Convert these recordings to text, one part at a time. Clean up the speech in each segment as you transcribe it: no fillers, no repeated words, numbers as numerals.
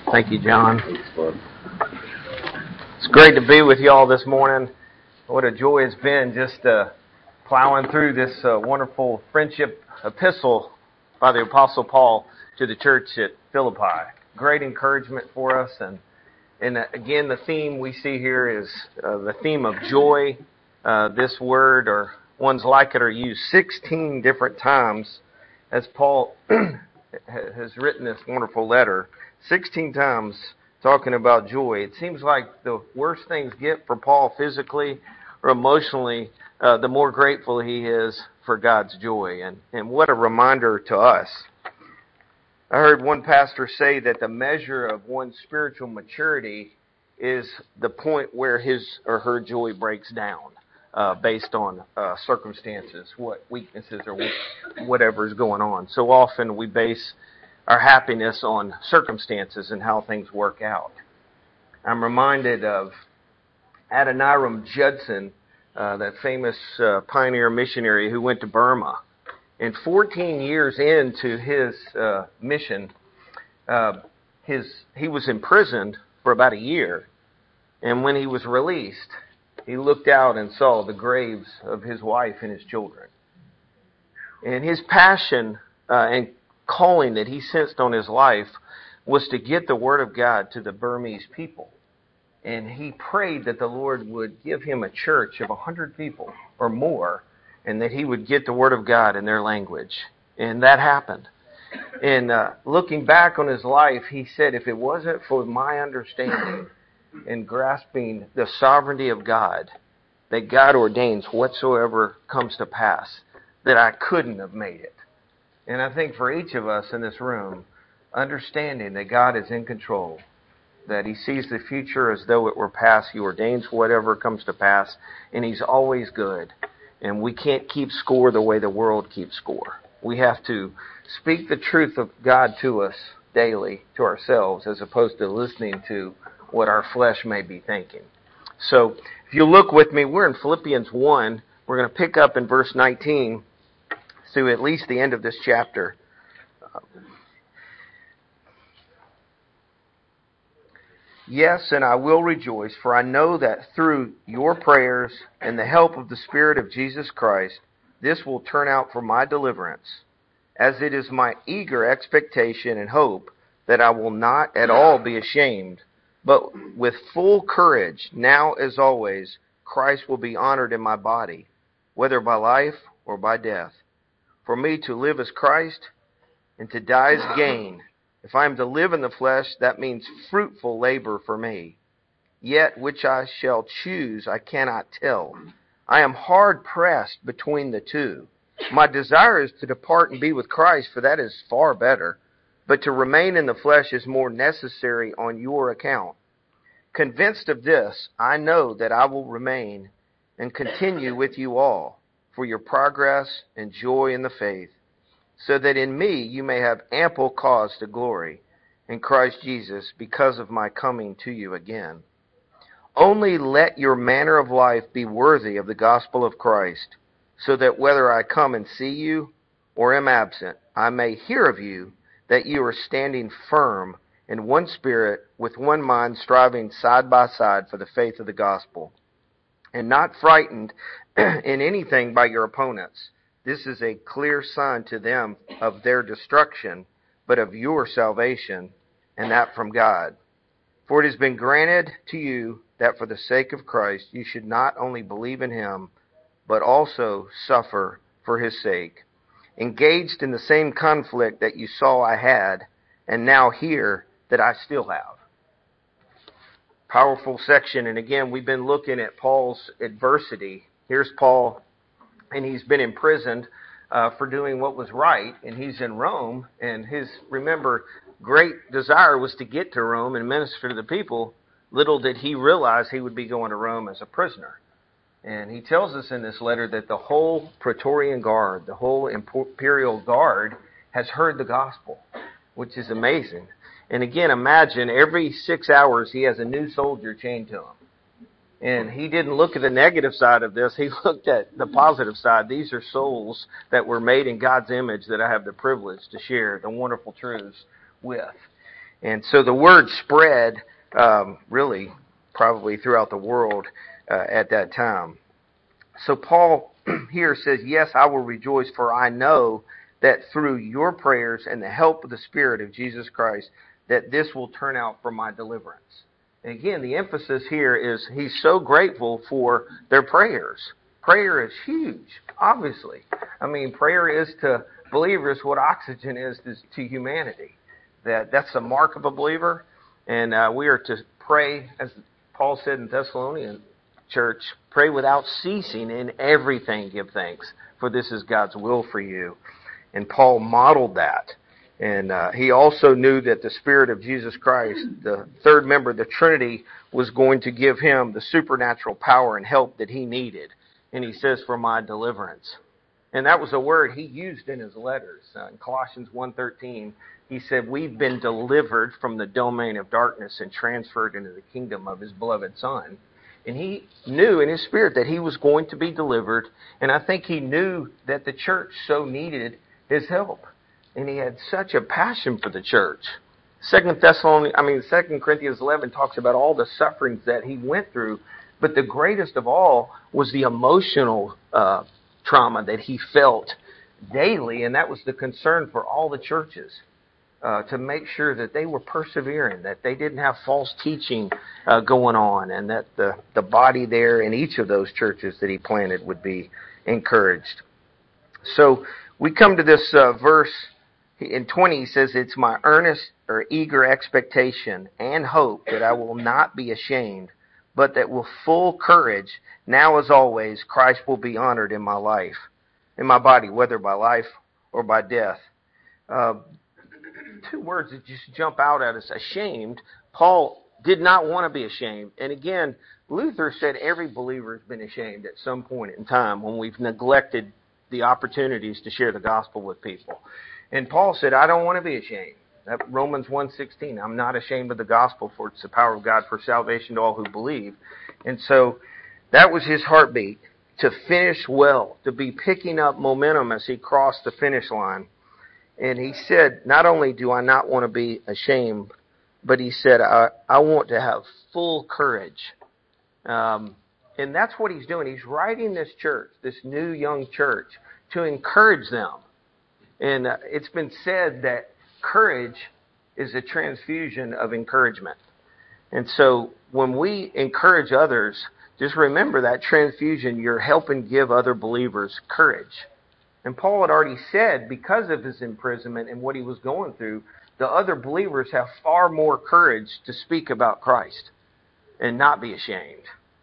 Thank you, John. It's great to be with you all this morning. What a joy it's been just plowing through this wonderful friendship epistle by the Apostle Paul to the church at Philippi. Great encouragement for us. And again, the theme we see here is the theme of joy. This word or ones like it are used 16 different times as Paul has written this wonderful letter. 16 times talking about joy. It seems like the worse things get for Paul physically or emotionally, the more grateful he is for God's joy. And what a reminder to us. I heard one pastor say that the measure of one's spiritual maturity is the point where his or her joy breaks down based on circumstances, what weaknesses or whatever is going on. So often we base our happiness on circumstances and how things work out. I'm reminded of Adoniram Judson, that famous pioneer missionary who went to Burma. And 14 years into his mission, he was imprisoned for about a year. And when he was released, he looked out and saw the graves of his wife and his children. And his passion and calling that he sensed on his life was to get the Word of God to the Burmese people. And he prayed that the Lord would give him a church of 100 people or more, and that he would get the Word of God in their language. And that happened. And looking back on his life, he said, if it wasn't for my understanding and grasping the sovereignty of God, that God ordains whatsoever comes to pass, that I couldn't have made it. And I think for each of us in this room, understanding that God is in control, that He sees the future as though it were past, He ordains whatever comes to pass, and He's always good. And we can't keep score the way the world keeps score. We have to speak the truth of God to us daily, to ourselves, as opposed to listening to what our flesh may be thinking. So, if you look with me, we're in Philippians 1. We're going to pick up in verse 19 through at least the end of this chapter. Yes, and I will rejoice, for I know that through your prayers and the help of the Spirit of Jesus Christ, this will turn out for my deliverance, as it is my eager expectation and hope that I will not at all be ashamed, but with full courage, now as always, Christ will be honored in my body, whether by life or by death. For me to live is Christ, and to die is gain. If I am to live in the flesh, that means fruitful labor for me. Yet which I shall choose, I cannot tell. I am hard pressed between the two. My desire is to depart and be with Christ, for that is far better. But to remain in the flesh is more necessary on your account. Convinced of this, I know that I will remain and continue with you all for your progress and joy in the faith, so that in me you may have ample cause to glory in Christ Jesus because of my coming to you again. Only let your manner of life be worthy of the gospel of Christ, so that whether I come and see you or am absent, I may hear of you that you are standing firm in one spirit, with one mind, striving side by side for the faith of the gospel, and not frightened in anything by your opponents. This is a clear sign to them of their destruction, but of your salvation, and that from God. For it has been granted to you that for the sake of Christ you should not only believe in Him, but also suffer for His sake, engaged in the same conflict that you saw I had, and now hear that I still have. Powerful section, and again, we've been looking at Paul's adversity. Here's Paul, and he's been imprisoned for doing what was right, and he's in Rome, and his, remember, great desire was to get to Rome and minister to the people. Little did he realize he would be going to Rome as a prisoner. And he tells us in this letter that the whole Praetorian Guard, the whole imperial guard, has heard the gospel, which is amazing. And again, imagine every 6 hours he has a new soldier chained to him. And he didn't look at the negative side of this. He looked at the positive side. These are souls that were made in God's image that I have the privilege to share the wonderful truths with. And so the word spread really probably throughout the world at that time. So Paul here says, yes, I will rejoice, for I know that through your prayers and the help of the Spirit of Jesus Christ, that this will turn out for my deliverance. And again, the emphasis here is he's so grateful for their prayers. Prayer is huge, obviously. I mean, prayer is to believers what oxygen is to humanity. That's the mark of a believer. And we are to pray, as Paul said in Thessalonian church, pray without ceasing, in everything give thanks, for this is God's will for you. And Paul modeled that. And he also knew that the Spirit of Jesus Christ, the third member of the Trinity, was going to give him the supernatural power and help that he needed. And he says, for my deliverance. And that was a word he used in his letters. In Colossians 1:13, he said, we've been delivered from the domain of darkness and transferred into the kingdom of his beloved Son. And he knew in his spirit that he was going to be delivered. And I think he knew that the church so needed his help. And he had such a passion for the church. 2 Corinthians 11 talks about all the sufferings that he went through. But the greatest of all was the emotional trauma that he felt daily. And that was the concern for all the churches. To make sure that they were persevering, that they didn't have false teaching going on, and that the body there in each of those churches that he planted would be encouraged. So we come to this verse in 20. He says, it's my earnest or eager expectation and hope that I will not be ashamed, but that with full courage, now as always, Christ will be honored in my life, in my body, whether by life or by death. Two words that just jump out at us, ashamed. Paul did not want to be ashamed. And again, Luther said every believer has been ashamed at some point in time when we've neglected the opportunities to share the gospel with people. And Paul said, I don't want to be ashamed. That Romans 1:16, I'm not ashamed of the gospel, for it's the power of God for salvation to all who believe. And so that was his heartbeat, to finish well, to be picking up momentum as he crossed the finish line. And he said, not only do I not want to be ashamed, but he said, I want to have full courage. And that's what he's doing. He's writing this church, this new young church, to encourage them. And it's been said that courage is a transfusion of encouragement. And so when we encourage others, just remember that transfusion, you're helping give other believers courage. And Paul had already said, because of his imprisonment and what he was going through, the other believers have far more courage to speak about Christ and not be ashamed.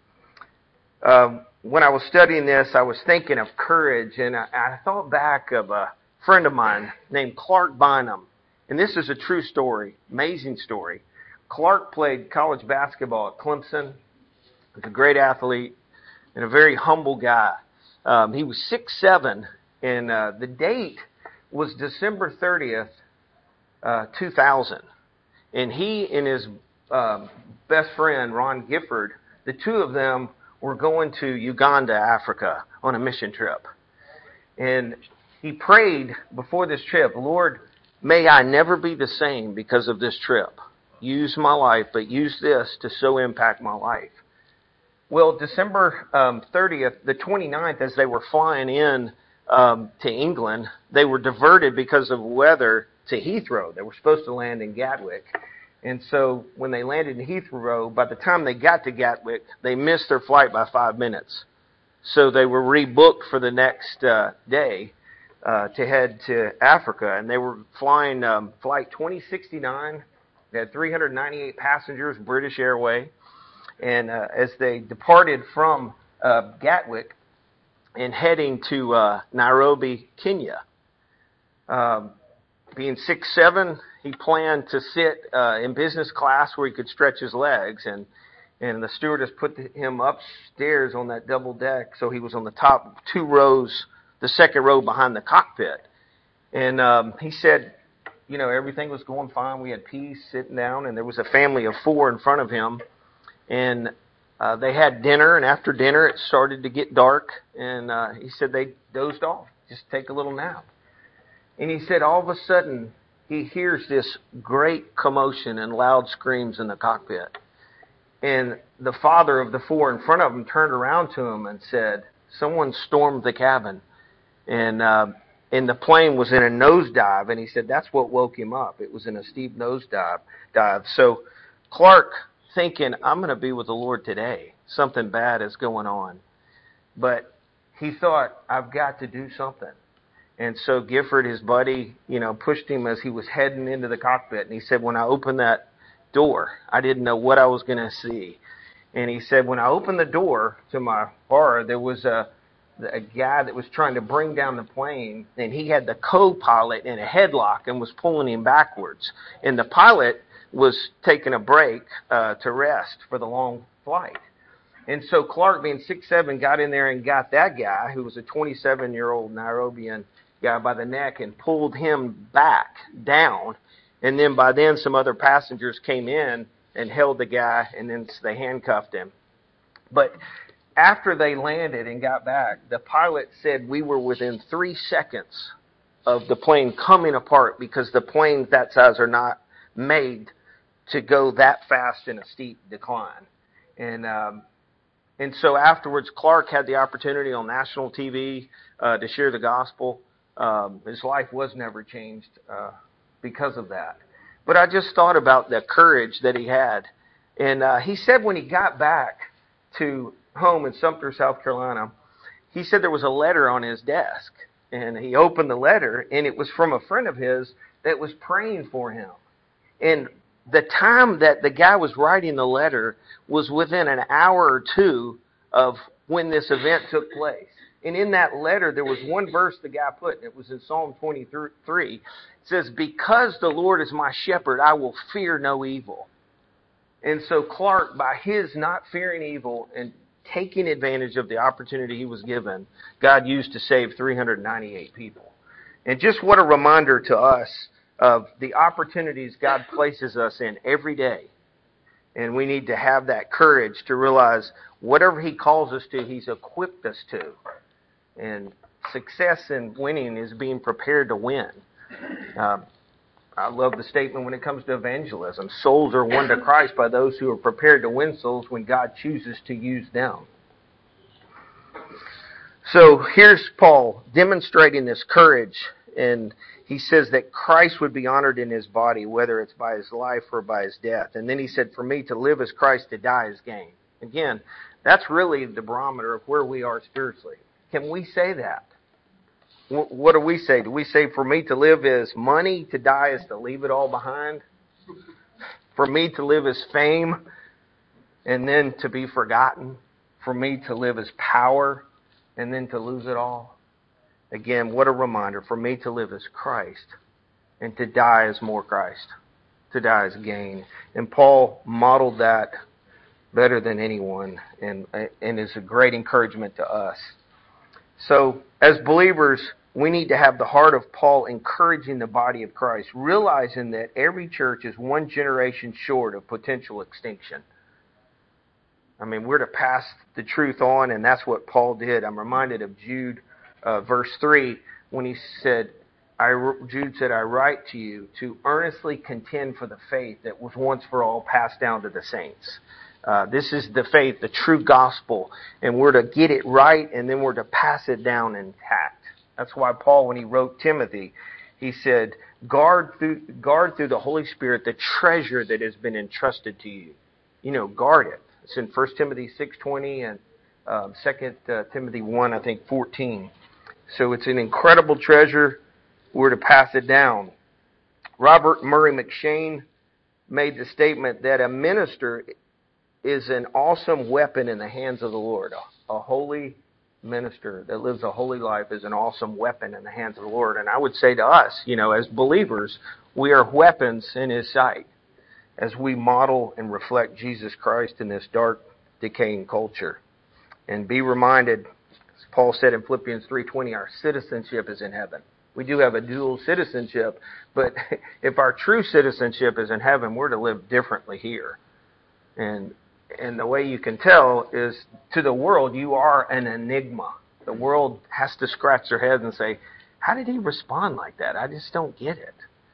When I was studying this, I was thinking of courage, and I thought back of a friend of mine named Clark Bynum. And this is a true story, amazing story. Clark played college basketball at Clemson. He was a great athlete and a very humble guy. He was 6'7", and the date was December 30th, 2000. And he and his best friend, Ron Gifford, the two of them were going to Uganda, Africa, on a mission trip. And he prayed before this trip, Lord, may I never be the same because of this trip. Use my life, but use this to so impact my life. Well, December 30th, the 29th, as they were flying in to England, they were diverted because of weather to Heathrow. They were supposed to land in Gatwick. And so when they landed in Heathrow, by the time they got to Gatwick, they missed their flight by 5 minutes. So they were rebooked for the next day to head to Africa. And they were flying flight 2069. They had 398 passengers, British Airways. And as they departed from Gatwick and heading to Nairobi, Kenya, being 6'7", he planned to sit in business class where he could stretch his legs. And the stewardess put him upstairs on that double deck, so he was on the top 2 rows, the second row behind the cockpit. And he said, you know, everything was going fine. We had peace sitting down, and there was a family of 4 in front of him. And they had dinner, and after dinner it started to get dark, and he said they dozed off, just take a little nap. And he said all of a sudden he hears this great commotion and loud screams in the cockpit. And the father of the four in front of him turned around to him and said, someone stormed the cabin. And the plane was in a nosedive. And he said that's what woke him up. It was in a steep nosedive. So Clark, thinking, I'm going to be with the Lord today. Something bad is going on. But he thought, I've got to do something. And so Gifford, his buddy, pushed him as he was heading into the cockpit. And he said, when I opened that door, I didn't know what I was going to see. And he said, when I opened the door, to my horror, there was a guy that was trying to bring down the plane, and he had the co-pilot in a headlock and was pulling him backwards. And the pilot was taking a break to rest for the long flight. And so Clark, being 6'7", got in there and got that guy, who was a 27-year-old Nairobian guy, by the neck and pulled him back down. And then by then some other passengers came in and held the guy, and then they handcuffed him. But after they landed and got back, the pilot said we were within 3 seconds of the plane coming apart, because the planes that size are not made to go that fast in a steep decline. And so afterwards, Clark had the opportunity on national TV to share the gospel. His life was never changed because of that. But I just thought about the courage that he had. And he said when he got back to home in Sumter, South Carolina, he said there was a letter on his desk. And he opened the letter, and it was from a friend of his that was praying for him. And the time that the guy was writing the letter was within an hour or two of when this event took place. And in that letter, there was one verse the guy put, and it was in Psalm 23. It says, because the Lord is my shepherd, I will fear no evil. And so Clark, by his not fearing evil and taking advantage of the opportunity he was given, God used to save 398 people. And just what a reminder to us of the opportunities God places us in every day. And we need to have that courage to realize whatever He calls us to, He's equipped us to. And success and winning is being prepared to win. I love the statement when it comes to evangelism. Souls are won to Christ by those who are prepared to win souls when God chooses to use them. So here's Paul demonstrating this courage, and he says that Christ would be honored in His body, whether it's by His life or by His death. And then he said, for me to live as Christ, to die as gain. Again, that's really the barometer of where we are spiritually. Can we say that? What do we say? Do we say for me to live is money, to die is to leave it all behind? For me to live is fame and then to be forgotten? For me to live is power and then to lose it all? Again, what a reminder. For me to live is Christ and to die is more Christ. To die is gain. And Paul modeled that better than anyone and is a great encouragement to us. So, as believers, we need to have the heart of Paul encouraging the body of Christ, realizing that every church is one generation short of potential extinction. I mean, we're to pass the truth on, and that's what Paul did. I'm reminded of Jude, verse 3, when he said, Jude said, I write to you to earnestly contend for the faith that was once for all passed down to the saints. This is the faith, the true gospel, and we're to get it right, and then we're to pass it down intact. That's why Paul, when he wrote Timothy, he said, guard through the Holy Spirit the treasure that has been entrusted to you. Guard it. It's in 1 Timothy 6:20 and 2 Timothy 1, 14. So it's an incredible treasure. We're to pass it down. Robert Murray McShane made the statement that a minister is an awesome weapon in the hands of the Lord. A holy minister that lives a holy life is an awesome weapon in the hands of the Lord. And I would say to us, as believers, we are weapons in His sight as we model and reflect Jesus Christ in this dark, decaying culture. And be reminded, as Paul said in Philippians 3:20, our citizenship is in heaven. We do have a dual citizenship, but if our true citizenship is in heaven, we're to live differently here. And the way you can tell is, to the world, you are an enigma. The world has to scratch their heads and say, how did he respond like that? I just don't get it.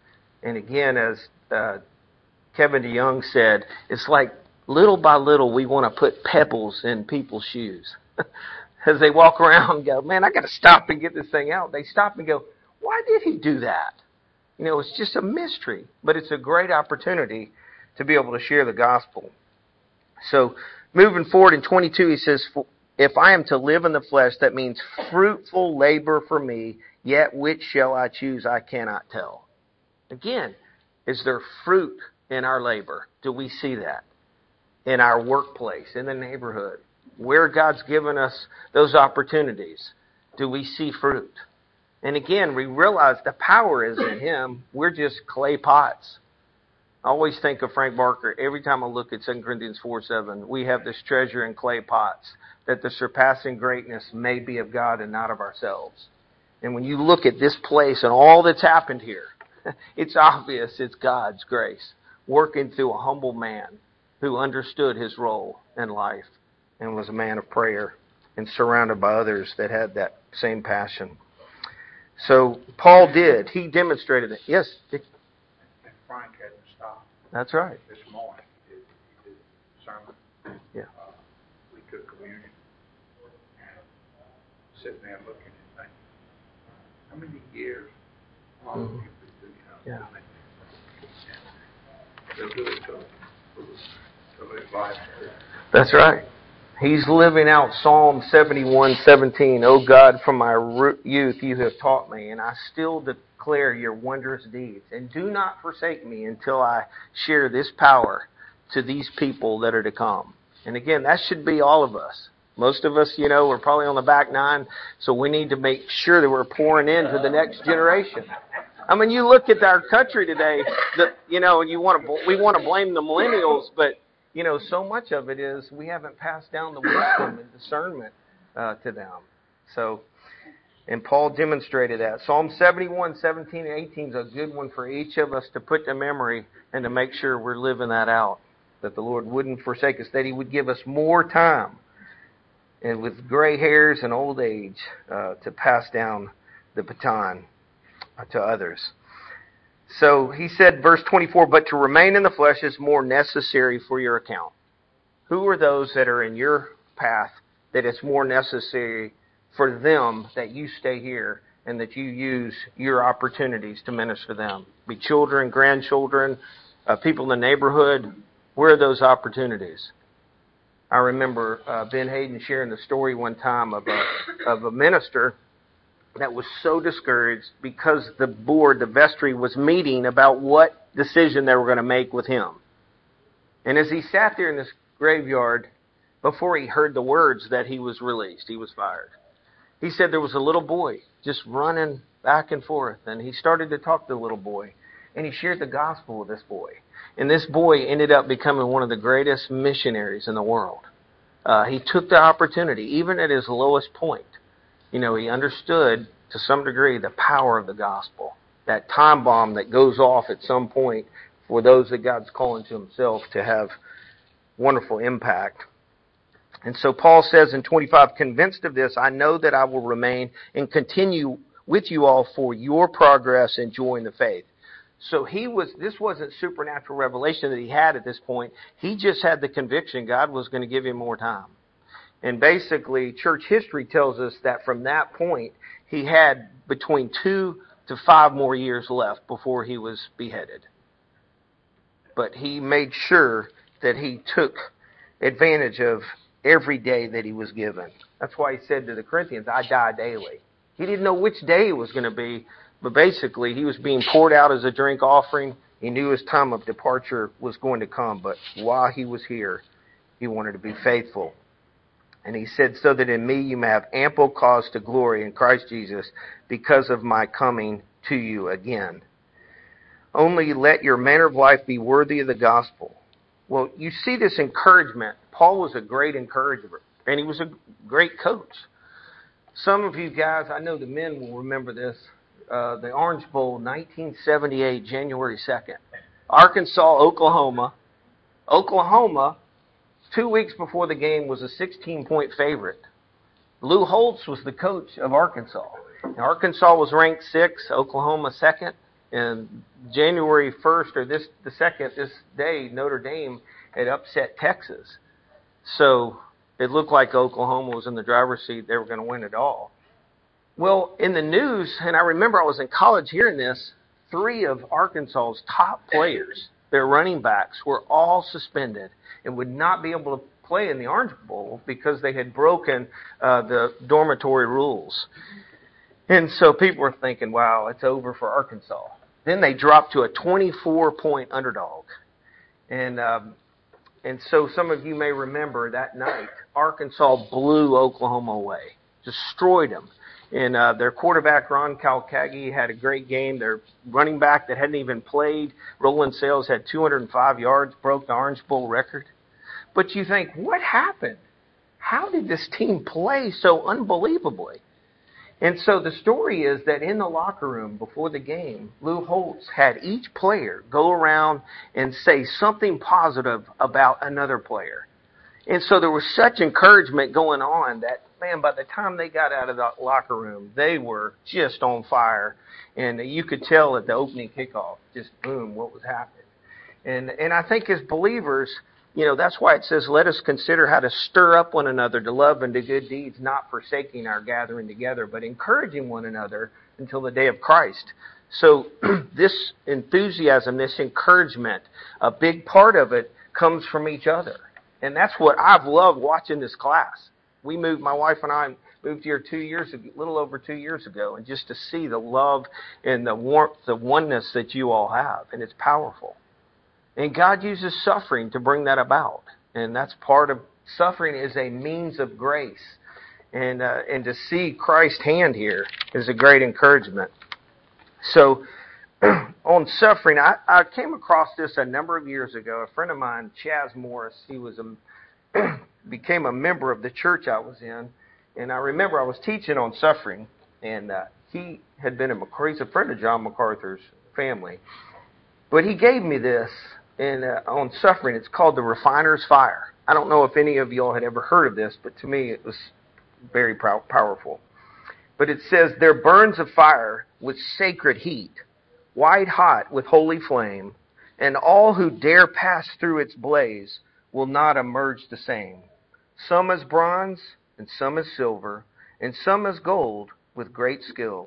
And again, as Kevin DeYoung said, it's like little by little we want to put pebbles in people's shoes. As they walk around and go, man, I got to stop and get this thing out. They stop and go, why did he do that? You know, it's just a mystery, but it's a great opportunity to be able to share the gospel. So moving forward in 22, he says, if I am to live in the flesh, that means fruitful labor for me, yet which shall I choose, I cannot tell. Again, is there fruit in our labor? Do we see that? In our workplace, in the neighborhood, where God's given us those opportunities, do we see fruit? And again, we realize the power is in Him. We're just clay pots. I always think of Frank Barker. Every time I look at 2 Corinthians 4:7, we have this treasure in clay pots, that the surpassing greatness may be of God and not of ourselves. And when you look at this place and all that's happened here, it's obvious it's God's grace working through a humble man who understood his role in life and was a man of prayer and surrounded by others that had that same passion. So Paul did. He demonstrated it. Yes? And Frank hadn't stopped. That's right. This morning he did a sermon. Yeah. We took communion and sitting there looking and thinking, how many years? Mm-hmm. Yeah. They'll do it till his life. That's right. He's living out Psalm 71:17. O God, from my youth you have taught me, and I still declare your wondrous deeds. And do not forsake me until I share this power to these people that are to come. And again, that should be all of us. Most of us, we're probably on the back nine, so we need to make sure that we're pouring into the next generation. I mean, you look at our country today, we want to blame the millennials, but so much of it is we haven't passed down the wisdom and discernment to them. So, and Paul demonstrated that. Psalm 71:17 and 18 is a good one for each of us to put to memory and to make sure we're living that out, that the Lord wouldn't forsake us, that He would give us more time, and with gray hairs and old age, to pass down the baton to others. So he said, verse 24, but to remain in the flesh is more necessary for your account. Who are those that are in your path that it's more necessary for them that you stay here and that you use your opportunities to minister them? Be children, grandchildren, people in the neighborhood. Where are those opportunities? I remember Ben Hayden sharing the story one time of a minister that was so discouraged because the board, the vestry, was meeting about what decision they were going to make with him. And as he sat there in this graveyard, before he heard the words that he was released, he was fired. He said there was a little boy just running back and forth, and he started to talk to the little boy, and he shared the gospel with this boy. And this boy ended up becoming one of the greatest missionaries in the world. He took the opportunity, even at his lowest point. He understood to some degree the power of the gospel, that time bomb that goes off at some point for those that God's calling to Himself to have wonderful impact. And so Paul says in 25, convinced of this, I know that I will remain and continue with you all for your progress and joy in the faith. So this wasn't supernatural revelation that he had at this point. He just had the conviction God was going to give him more time. And basically, church history tells us that from that point, he had between 2 to 5 more years left before he was beheaded. But he made sure that he took advantage of every day that he was given. That's why he said to the Corinthians, I die daily. He didn't know which day it was going to be, but basically he was being poured out as a drink offering. He knew his time of departure was going to come, but while he was here, he wanted to be faithful. And he said, so that in me you may have ample cause to glory in Christ Jesus because of my coming to you again. Only let your manner of life be worthy of the gospel. Well, you see this encouragement. Paul was a great encourager, and he was a great coach. Some of you guys, I know the men will remember this, the Orange Bowl, 1978, January 2nd. Arkansas, Oklahoma. Oklahoma, 2 weeks before the game, was a 16-point favorite. Lou Holtz was the coach of Arkansas. Now, Arkansas was ranked 6th, Oklahoma 2nd. And January 1st or the 2nd, this day, Notre Dame had upset Texas. So it looked like Oklahoma was in the driver's seat. They were going to win it all. Well, in the news, and I remember I was in college hearing this, 3 of Arkansas's top players, their running backs, were all suspended and would not be able to play in the Orange Bowl because they had broken the dormitory rules. And so people were thinking, wow, it's over for Arkansas. Then they dropped to a 24-point underdog. And so some of you may remember that night, Arkansas blew Oklahoma away, destroyed them. And their quarterback, Ron Calcaggi, had a great game. Their running back that hadn't even played, Roland Sales, had 205 yards, broke the Orange Bowl record. But you think, what happened? How did this team play so unbelievably? And so the story is that in the locker room before the game, Lou Holtz had each player go around and say something positive about another player. And so there was such encouragement going on that, man, by the time they got out of the locker room, they were just on fire. And you could tell at the opening kickoff, just boom, what was happening. And I think as believers, you know, that's why it says, let us consider how to stir up one another to love and to good deeds, not forsaking our gathering together, but encouraging one another until the day of Christ. So this enthusiasm, this encouragement, a big part of it comes from each other. And that's what I've loved watching this class. My wife and I moved here a little over 2 years ago, and just to see the love and the warmth, the oneness that you all have, and it's powerful. And God uses suffering to bring that about. And that's part of suffering is a means of grace. And to see Christ's hand here is a great encouragement. So on suffering, I came across this a number of years ago. A friend of mine, Chaz Morris, he was became a member of the church I was in. And I remember I was teaching on suffering. And he had been he's a friend of John MacArthur's family. But he gave me this. And on suffering, it's called the refiner's fire. I don't know if any of y'all had ever heard of this, but to me it was very powerful. But it says, there burns a fire with sacred heat, white hot with holy flame, and all who dare pass through its blaze will not emerge the same. Some as bronze, and some as silver, and some as gold with great skill.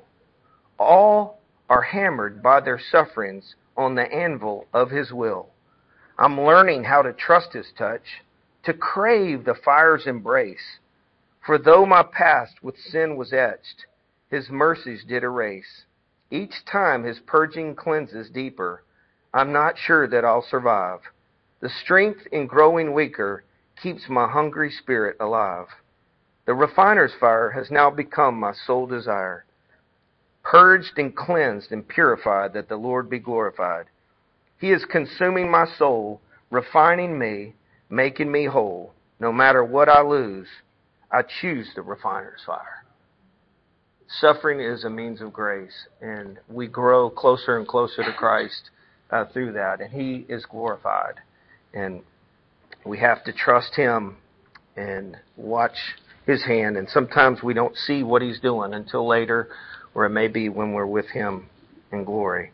All are hammered by their sufferings on the anvil of his will. I'm learning how to trust his touch, to crave the fire's embrace. For though my past with sin was etched, his mercies did erase. Each time his purging cleanses deeper, I'm not sure that I'll survive. The strength in growing weaker keeps my hungry spirit alive. The refiner's fire has now become my sole desire. Purged and cleansed and purified, that the Lord be glorified. He is consuming my soul, refining me, making me whole. No matter what I lose, I choose the refiner's fire. Suffering is a means of grace, and we grow closer and closer to Christ through that, and He is glorified. And we have to trust Him and watch His hand, and sometimes we don't see what He's doing until later, or it may be when we're with Him in glory.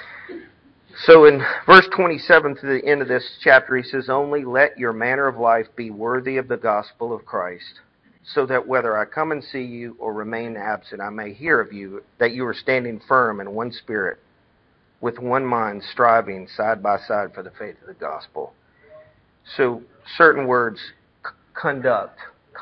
So in verse 27 to the end of this chapter, he says, only let your manner of life be worthy of the gospel of Christ, so that whether I come and see you or remain absent, I may hear of you, that you are standing firm in one spirit, with one mind, striving side by side for the faith of the gospel. So certain words, conduct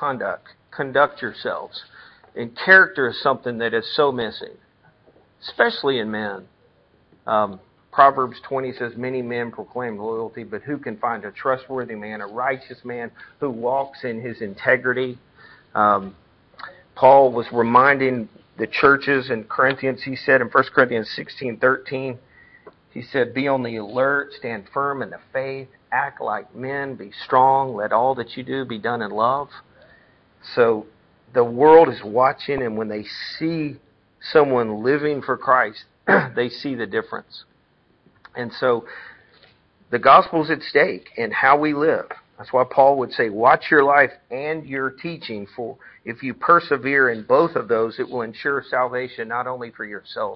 yourselves. And character is something that is so missing, especially in men. Proverbs 20 says, many men proclaim loyalty, but who can find a trustworthy man, a righteous man who walks in his integrity? Paul was reminding the churches in Corinthians, he said in 1 Corinthians 16:13, he said, be on the alert, stand firm in the faith, act like men, be strong, let all that you do be done in love. So the world is watching, and when they see someone living for Christ, they see the difference. And so the gospel's at stake in how we live. That's why Paul would say, watch your life and your teaching, for if you persevere in both of those, it will ensure salvation not only for yourself,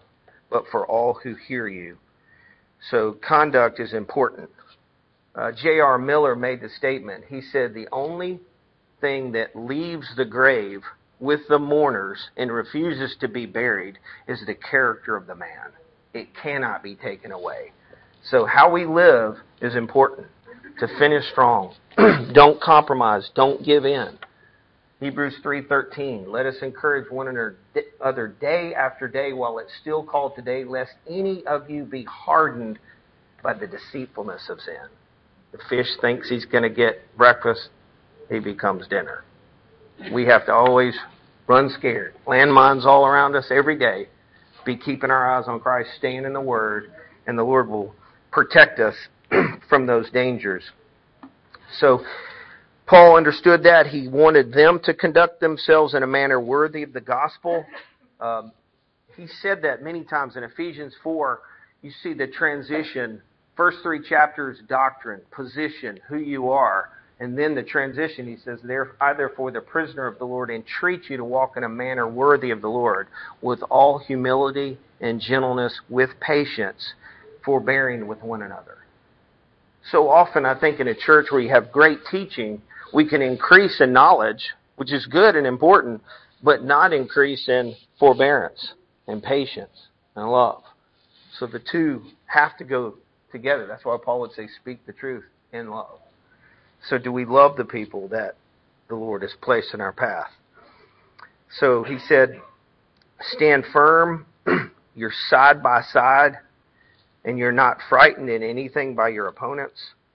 but for all who hear you. So conduct is important. J.R. Miller made the statement. He said, the only thing that leaves the grave with the mourners and refuses to be buried is the character of the man. It cannot be taken away. So how we live is important. To finish strong. Don't compromise. Don't give in. Hebrews 3:13, let us encourage one another day after day while it's still called today, lest any of you be hardened by the deceitfulness of sin. The fish thinks he's going to get breakfast, he becomes dinner. We have to always run scared. Landmines all around us every day. Be keeping our eyes on Christ, staying in the Word, and the Lord will protect us from those dangers. So, Paul understood that. He wanted them to conduct themselves in a manner worthy of the gospel. He said that many times in Ephesians 4. You see the transition. First 3 chapters, doctrine, position, who you are. And then the transition, he says, I therefore, the prisoner of the Lord, entreat you to walk in a manner worthy of the Lord, with all humility and gentleness, with patience, forbearing with one another. So often, I think in a church where you have great teaching, we can increase in knowledge, which is good and important, but not increase in forbearance and patience and love. So the two have to go together. That's why Paul would say, speak the truth in love. So do we love the people that the Lord has placed in our path? So he said, stand firm, you're side by side, and you're not frightened in anything by your opponents.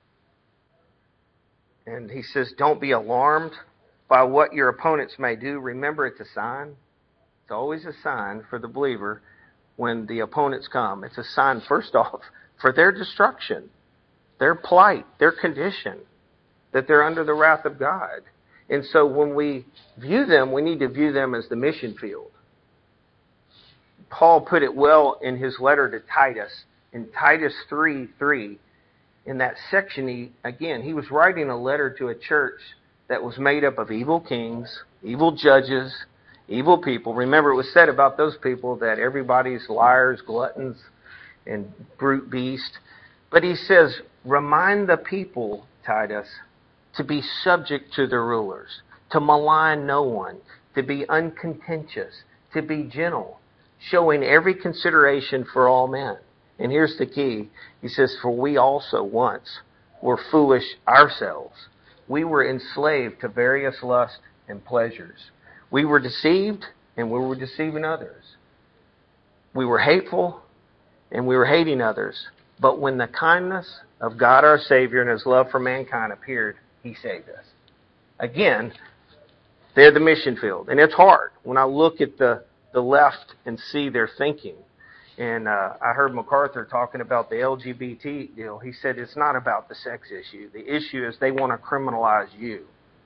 And he says, don't be alarmed by what your opponents may do. Remember, it's a sign. It's always a sign for the believer when the opponents come. It's a sign, first off, for their destruction, their plight, their condition, that they're under the wrath of God. And so when we view them, we need to view them as the mission field. Paul put it well in his letter to Titus. In Titus 3:3, in that section, he was writing a letter to a church that was made up of evil kings, evil judges, evil people. Remember, it was said about those people that everybody's liars, gluttons, and brute beast. But he says, remind the people, Titus, to be subject to their rulers, to malign no one, to be uncontentious, to be gentle, showing every consideration for all men. And here's the key. He says, for we also once were foolish ourselves. We were enslaved to various lusts and pleasures. We were deceived, and we were deceiving others. We were hateful, and we were hating others. But when the kindness of God our Savior and His love for mankind appeared, He saved us. Again, they're the mission field. And it's hard when I look at the left and see their thinking. And I heard MacArthur talking about the LGBT deal. He said it's not about the sex issue. The issue is they want to criminalize you.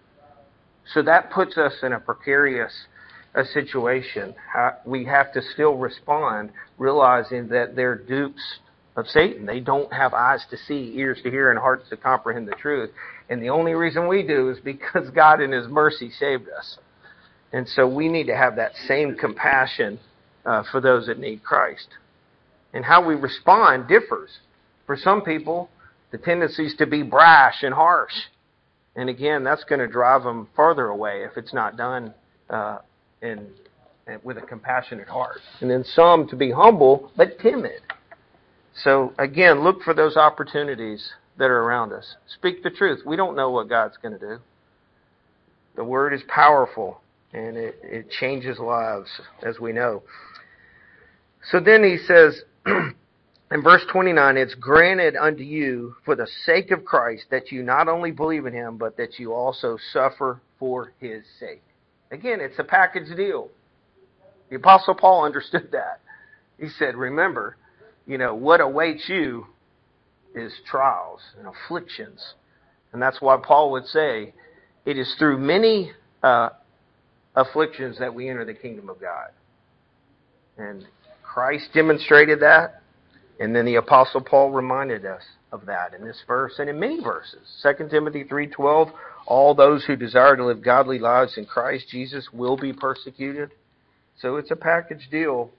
So that puts us in a precarious situation. We have to still respond, realizing that they're dupes of Satan. They don't have eyes to see, ears to hear, and hearts to comprehend the truth. And the only reason we do is because God in His mercy saved us. And so we need to have that same compassion for those that need Christ. And how we respond differs. For some people, the tendency is to be brash and harsh. And again, that's going to drive them farther away if it's not done with a compassionate heart. And then some to be humble but timid. So again, look for those opportunities that are around us. Speak the truth. We don't know what God's going to do. The Word is powerful, and it changes lives, as we know. So then he says, in verse 29, it's granted unto you for the sake of Christ that you not only believe in Him, but that you also suffer for His sake. Again, it's a package deal. The Apostle Paul understood that. He said, remember, what awaits you is trials and afflictions. And that's why Paul would say, it is through many afflictions that we enter the kingdom of God. And Christ demonstrated that, and then the Apostle Paul reminded us of that in this verse and in many verses. 2 Timothy 3:12, all those who desire to live godly lives in Christ Jesus will be persecuted. So it's a package deal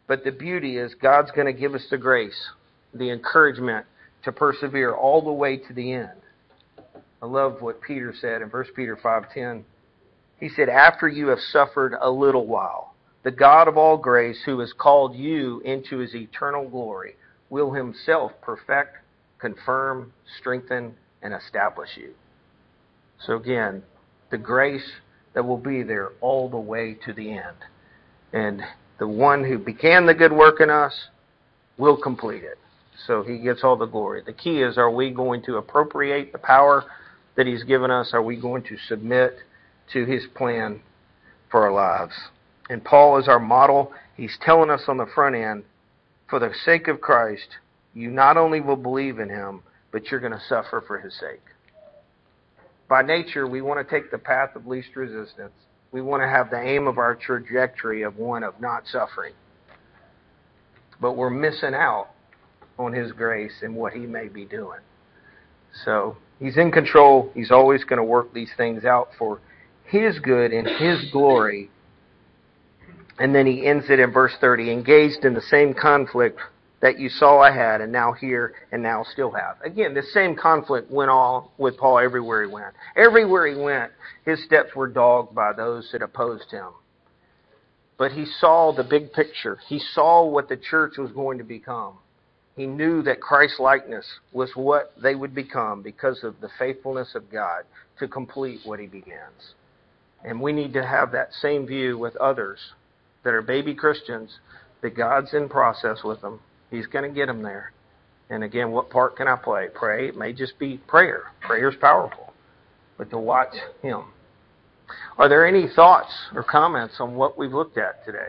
But the beauty is God's going to give us the grace, the encouragement to persevere all the way to the end. I love what Peter said in 1 Peter 5:10. He said, after you have suffered a little while, the God of all grace, who has called you into his eternal glory, will himself perfect, confirm, strengthen, and establish you. So again, the grace that will be there all the way to the end. And the one who began the good work in us will complete it. So he gets all the glory. The key is, are we going to appropriate the power that he's given us? Are we going to submit to his plan for our lives? And Paul is our model. He's telling us on the front end, for the sake of Christ, you not only will believe in him, but you're going to suffer for his sake. By nature, we want to take the path of least resistance. We want to have the aim of our trajectory of one of not suffering. But we're missing out on his grace and what he may be doing. So he's in control. He's always going to work these things out for his good and his glory. And then he ends it in verse 30, engaged in the same conflict that you saw I had, and now hear, and now still have. Again, the same conflict went on with Paul everywhere he went. Everywhere he went, his steps were dogged by those that opposed him. But he saw the big picture. He saw what the church was going to become. He knew that Christ-likeness was what they would become because of the faithfulness of God to complete what he begins. And we need to have that same view with others that are baby Christians, that God's in process with them. He's going to get them there. And again, what part can I play? Pray. It may just be prayer. Prayer is powerful. But to watch him. Are there any thoughts or comments on what we've looked at today?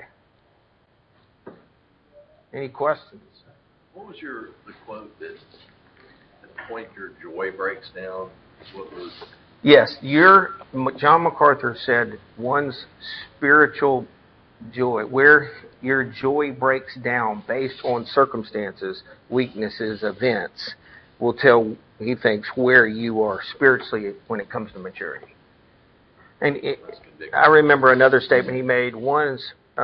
Any questions? What was the quote that at the point your joy breaks down? What was? Yes, John MacArthur said one's spiritual joy, where your joy breaks down based on circumstances, weaknesses, events, will tell, he thinks, where you are spiritually when it comes to maturity. And I remember another statement he made. One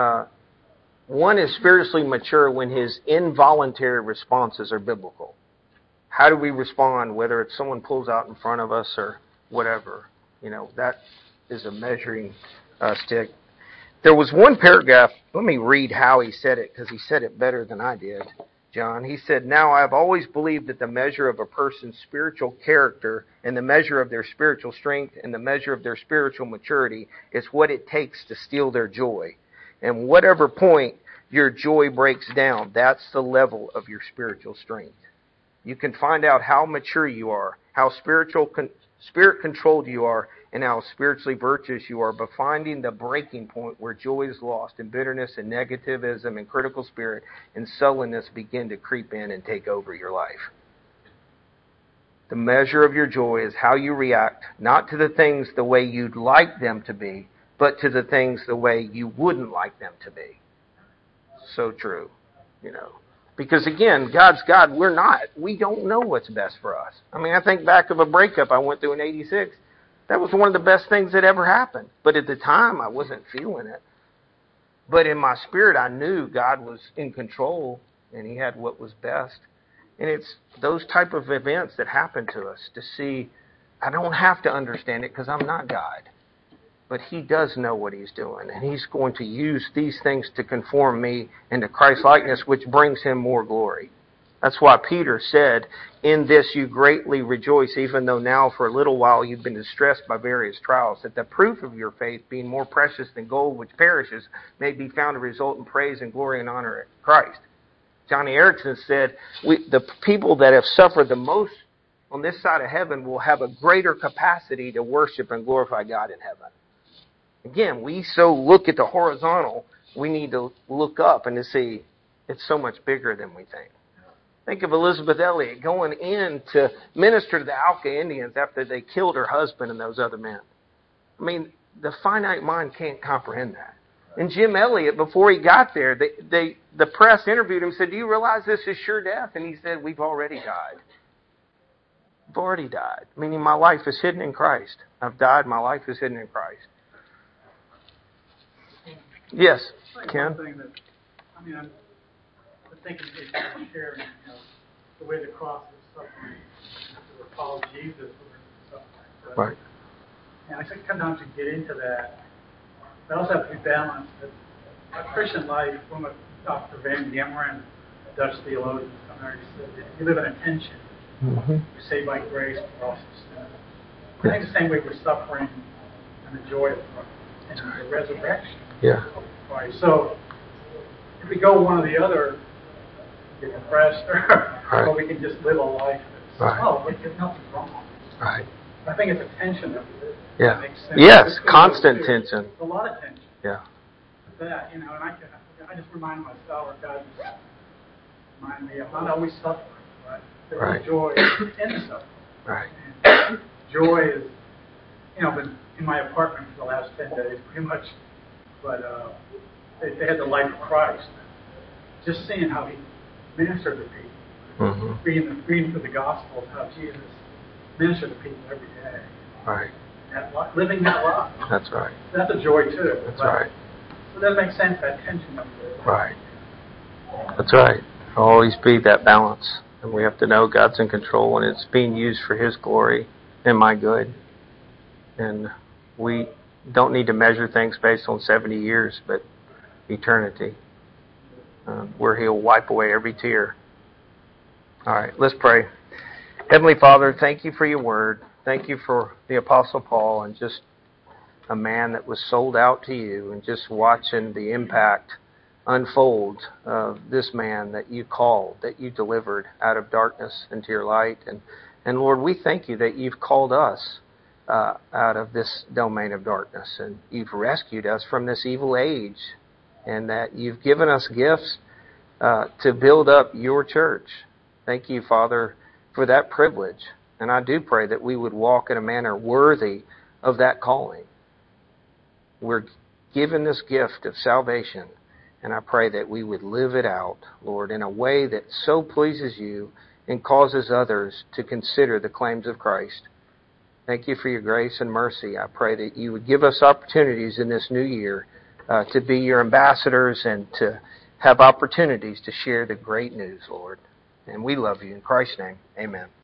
is spiritually mature when his involuntary responses are biblical. How do we respond, whether it's someone pulls out in front of us or whatever? That is a measuring stick. There was one paragraph, let me read how he said it, because he said it better than I did, John. He said, now I have always believed that the measure of a person's spiritual character and the measure of their spiritual strength and the measure of their spiritual maturity is what it takes to steal their joy. And whatever point your joy breaks down, that's the level of your spiritual strength. You can find out how mature you are, how spirit-controlled you are, and how spiritually virtuous you are by finding the breaking point where joy is lost and bitterness and negativism and critical spirit and sullenness begin to creep in and take over your life. The measure of your joy is how you react, not to the things the way you'd like them to be, but to the things the way you wouldn't like them to be. So true, Because again, God's God, we're not. We don't know what's best for us. I think back of a breakup I went through in 86. That was one of the best things that ever happened. But at the time, I wasn't feeling it. But in my spirit, I knew God was in control and he had what was best. And it's those type of events that happen to us to see, I don't have to understand it because I'm not God. But he does know what he's doing. And he's going to use these things to conform me into Christ-likeness, which brings him more glory. That's why Peter said, in this you greatly rejoice, even though now for a little while you've been distressed by various trials, that the proof of your faith, being more precious than gold which perishes, may be found to result in praise and glory and honor at Christ. Johnny Erickson said, the people that have suffered the most on this side of heaven will have a greater capacity to worship and glorify God in heaven. Again, we so look at the horizontal, we need to look up and to see it's so much bigger than we think. Think of Elizabeth Elliot going in to minister to the Auca Indians after they killed her husband and those other men. The finite mind can't comprehend that. And Jim Elliot, before he got there, the press interviewed him and said, do you realize this is sure death? And he said, we've already died. I've already died. Meaning my life is hidden in Christ. I've died, my life is hidden in Christ. Yes, Ken? One thing that I mean, I'm thinking of sharing, the way the cross is suffering. To follow Jesus with suffering. Right. And I think sometimes we get into that. But also have to be balanced. That a Christian life, one of Dr. Van Gemeren, a Dutch theologian, somewhere said, you live in a tension. Mm-hmm. You're saved by grace, but also sin. I think the same way we're suffering and the joy of Christ and the resurrection. Yeah. Right. So if we go one or the other, get depressed, or we can just live a life that's, there's nothing wrong. Right. I think it's a tension of it. Yeah. That makes sense. Yes, constant tension. A lot of tension. Yeah. That, and I just remind myself, or God just remind me, I'm not always suffering, right? There's joy in the suffering. Right. And joy is, been in my apartment for the last 10 days, pretty much. But they had the life of Christ. Just seeing how He ministered to people, reading through the Gospels, how Jesus ministered to people every day. Right. Living that life. That's right. That's a joy too. That's right. So that makes sense, that tension up there. Right. That's right. Always be that balance. And we have to know God's in control and it's being used for His glory and my good. And we don't need to measure things based on 70 years, but eternity, where He'll wipe away every tear. All right, let's pray. Heavenly Father, thank You for Your word. Thank You for the Apostle Paul and just a man that was sold out to You, and just watching the impact unfold of this man that You called, that You delivered out of darkness into Your light. And Lord, we thank You that You've called us out of this domain of darkness, and You've rescued us from this evil age, and that You've given us gifts to build up Your church. Thank You, Father, for that privilege. And I do pray that we would walk in a manner worthy of that calling. We're given this gift of salvation, and I pray that we would live it out, Lord, in a way that so pleases You and causes others to consider the claims of Christ. Thank You for Your grace and mercy. I pray that You would give us opportunities in this new year to be Your ambassadors and to have opportunities to share the great news, Lord. And we love You. In Christ's name, amen.